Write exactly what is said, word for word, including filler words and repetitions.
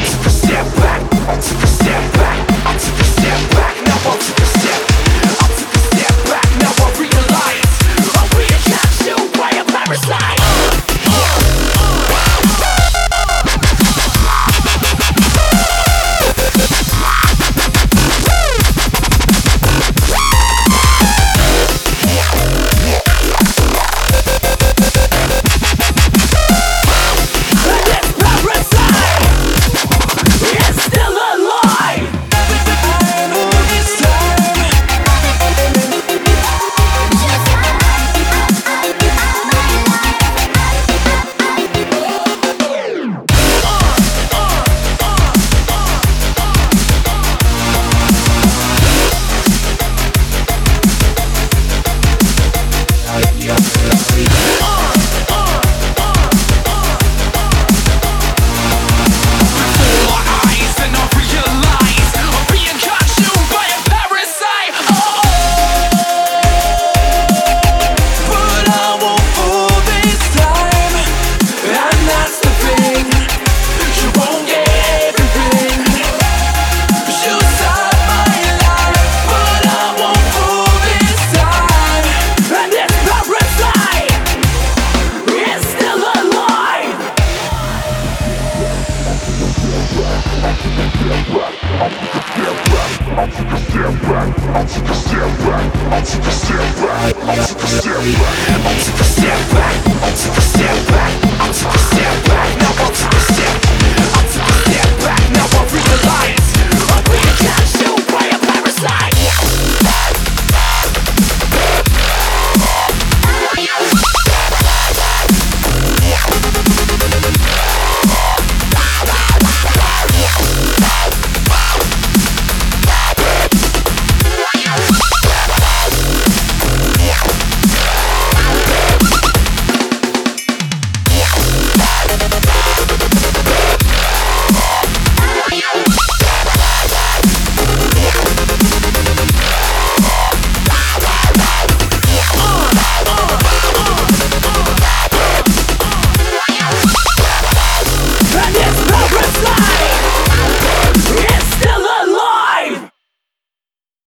took a step back, I took a step back, I took a step back, now I took a step. I took a step back, now I realize I'm being consumed by a parasite. I took a step back, I took a step back, I took a step back, I took a step back, I took a step back, I took a step back, I took a step back, I took a